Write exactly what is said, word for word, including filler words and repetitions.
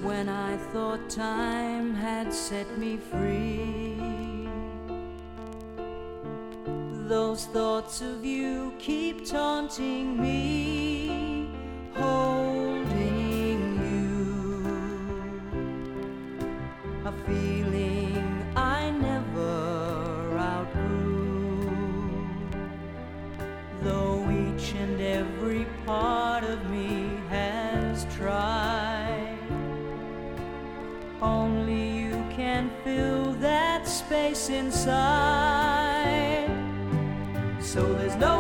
when I thought time had set me free. Those thoughts of you keep taunting me, holding you, a feeling I never outgrew. Though each and every part of me has tried, only you can fill that space inside. So there's no